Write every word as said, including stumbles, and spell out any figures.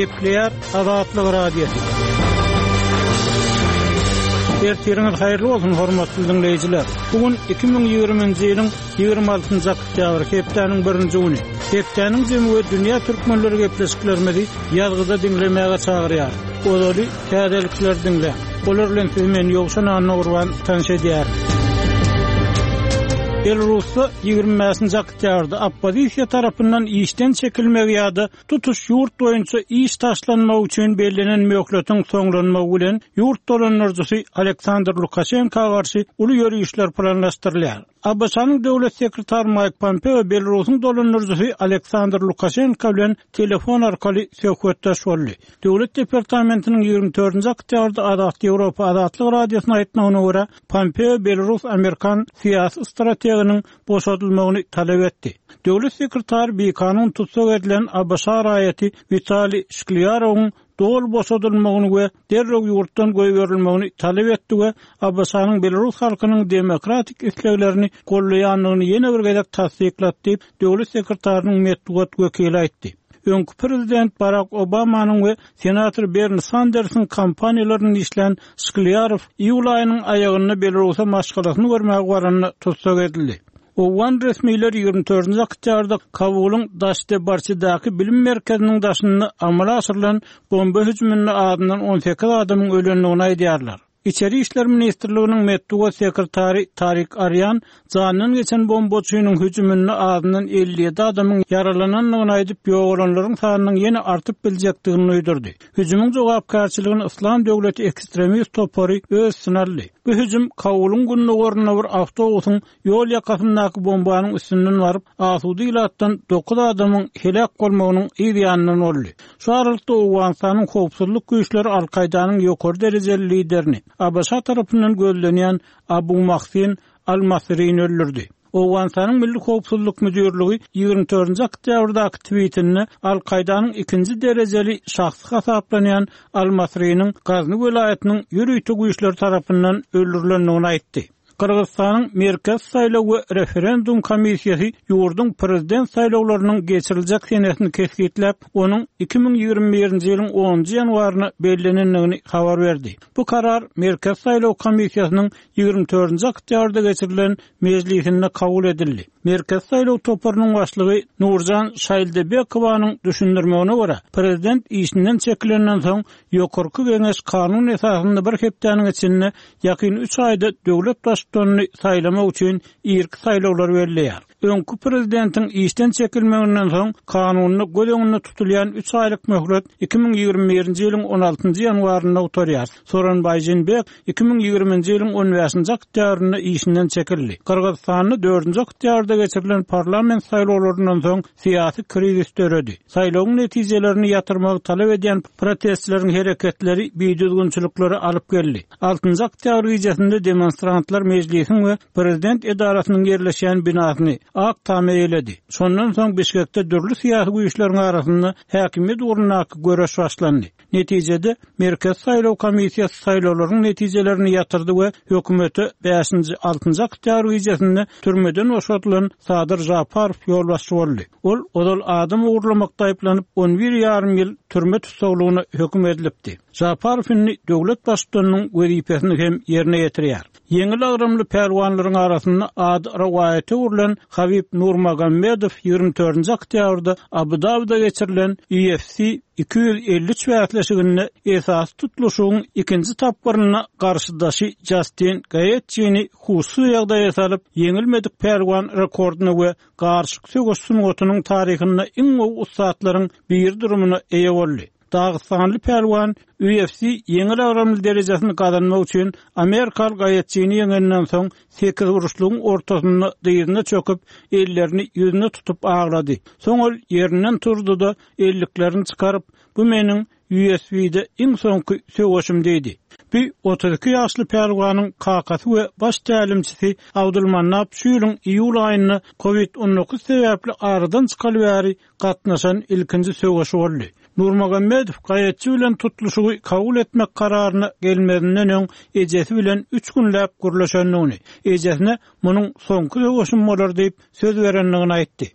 Nükleer Azatlyk Radiosu. Ertiriniz hayırlı olsun hormatly dinleyijiler. Bugün iki bin ýygrüminji ýylyň ýygrimi altynjy oktýabr hepdeniň birinji güni. Hepdeniň jemgy dünýä türkmenleri gepleşiklerimizi ýazgyda dinlemäge çagyrýar. Olary täzelikler dinle. Olar bilen siz meni ýogşan anna urban tanşedýär. Belarusda ýygrimi beşinji oktýabrda oppozisiýa tarapyndan işden çekilmegi ýa-da tutuş ýurt boýunça iş taşlanmagy üçin belgilenen möhletin soňlanmagy bilen ýurt dolanjysy Aleksandr Lukashenko garşy uly ýörüşler planlaşdyrylýar. A B S-nyň döwlet sekretary Mike Pompeo Belarusyň dolanjysy Aleksandr Lukashenko bilen telefon arkaly söhbetdeş boldy. Döwlet departamentiniň ýygrimi dördünji oktýabrda Azatlyk Ýewropa Azatlyk radiosyna aýtmagyna görä Pompeo Belarus Amerikan syýasy strategiyanyň boşadylmagyny talap etdi. Döwlet sekretary bir kanun tutsak edilen A B S raýaty Vitaliy Shklyarowyň dol boşadylmagyny we derrew ýurtdan goýberilmegini talap etdi we A B S-nyň Belarus halkynyň demokratik isleglerini gollaýanlygyny ýene bir gezek tasdiklatdy diýip döwlet sekretarynyň medeniýet wekili aýtdy. Öňkü prezident Barack Obamanyň we senator Bernie Sanders'ın kampaniýalaryny işlen Shklyarow iýul aýynyň aýagyny Belarusa maşgalasyny görmäge baranyny tutsak edildi. Owan resmiýetler ýygrimi dördünji oktýabrda Kabulyň Daşdebarçydaky bilim merkeziniň daşyny amala asyrylan bomba hüjümüne adyndan on sekiz adamyň ölenligini aýdýarlar. İçeri İşler Ministrliginiň medeniýet sekretary Tarik Aryan janyny geçen bombaçynyň hüjümüne adyndan elli ýedi adamyň yaralananlygyny aýdyp ýoğulanlaryň sanynyň ýene artyp biljekdigini öýdürdi. Hüjümüň jogapkarçylygyny Islam döwleti ekstremist topary öz sınarly. Bu hüjüm Kabulyň gününe gorna bir awtobusyň ýol ýakasyndaky bombanyň üstünden baryp asudy ilatdan dokuz adamyň helak bolmagynyň ýa-da boldy. Şu aralykda Owensanyň howpsuzlyk güýçleri Al-Kaidanyň ýokary derejeli liderini A B S tarapyndan gözlenýän Abu Mahsin Al-Masri'ni öldürdi. Owensanyň Milli Howpsuzlyk Müdürligi ýygrimi dördünji oktýabrdaky tweetini Al-Kaidanyň ikinji derejeli şahsy hasaplanýan Al-Masri'niň Gazny welaýatynyň ýürüýtü güýçleri tarapyndan öldürilendigini aýtdy. Kırgızstanyň Merkez saýlaw we referendum komissiýasy ýurdun prezident saýlawlarynyň geçiriljek senetini kesgitlep, onuň iki bin ýygrimi birinji ýylyň onunji ýanwaryna bellenenligini habar berdi. Bu karar Merkez saýlaw komissiýasynyň ýygrimi dördünji oktýabrda geçirilen mejlisinde kabul edildi. Merkez saýlaw toparynyň başlygy Nurjan Şaýldebekowanyň düşündirmegine görä, prezident işinden çekilenden soň ýokarky geňeş kanun esasynda bir hepdeniň içinde ýakyn üç aýda döwlet başçylygyny saýlamak üçin irki saýlawlar berilýär. Öňkü prezidentiň işden çekilmeginden soň kanunyny göz tutulýan üç aýlyk möhlet iki bin ýygrimi birinji ýylyň on altynjy ýanwaryna oturýar. Soran Jeenbek iki bin ýygrimiňji ýylyň on beşinji oktýabrynda işinden çekildi. Kırgızstanyň dördünji oktýabrda geçirilen parlament saýlawlaryndan soň syýasy krizis töredi. Saýlawyň netijelerini ýatyrmagy talap edýän protestçileriň hereketleri beýdüzgünçilikleri alyp geldi. altynjy oktýabr gecesinde demonstrantlar mejlisiň we prezident edarasynyň ýerleşýän binasyny ak tamir eyledi. Şondan soň Bişkekde dürli syýasy güýçleriň arasynda häkimiyet uğrunaky göreş başlandy. Netijede Merkez saýlaw komissiýasy saýlawlaryň netijelerini ýatyrdy we hökümete beşinji altynjy oktýabr gecesinde türmeden boşatylan Sadyr Japarow ýolbaşçy boldy. Ol odal adam uğurlamakda aýplanyp on bir ýarym ýyl türme tutsaglygyna höküm edilipdi. Japarowyň döwlet başçylygynyň wezipesini hem ýerine ýetirýär. Yeňil agrymly perwanlaryň arasynda ad rawayaty urulan Habib Nurmagomedov ýygrimi dördünji oktýabrda Abu Dabida geçirilen U F C iki yüz elli çöýätleşigine esas tutuluşyň ikinji tapgyryna garşydaşy Justin Gaethje'ni husy ýagdaýa salyp yeňilmedik perwan rekordyny we garşyk söwüş sunugatynyň taryhyna iň gowy ustadlaryň bir durumuna eýe boldy. Dağıstanlı perwan U F C yeňil agramly derejesini kazanmak üçin Amerikal Gaethje'ni yeňenden soň sekiz uruşlugyň ortasyna dyýyna çöküp ellerini ýüzüne tutup ağlady. Soň ol ýerinden turdy-da elliklerini çykaryp bu meniň U F C'de iň soňky söwüşim diýdi. Bu otuz iki ýaşly perwanyň kakasy we baş tälimçisi Abdulmanap şu ýylyň iýul aýyny covid on dokuz sebäpli aradan çykalypary gatnaşan ilkinji söwüşi boldy. Nurmagomedov Gaethje bilen tutuluşy kabul etmek kararyna gelmedinden öň ejesi bilen üç günläp gürleşenligini, ejesine munyň soňky söwüşim bolar diýip söz berenligini aýtdy.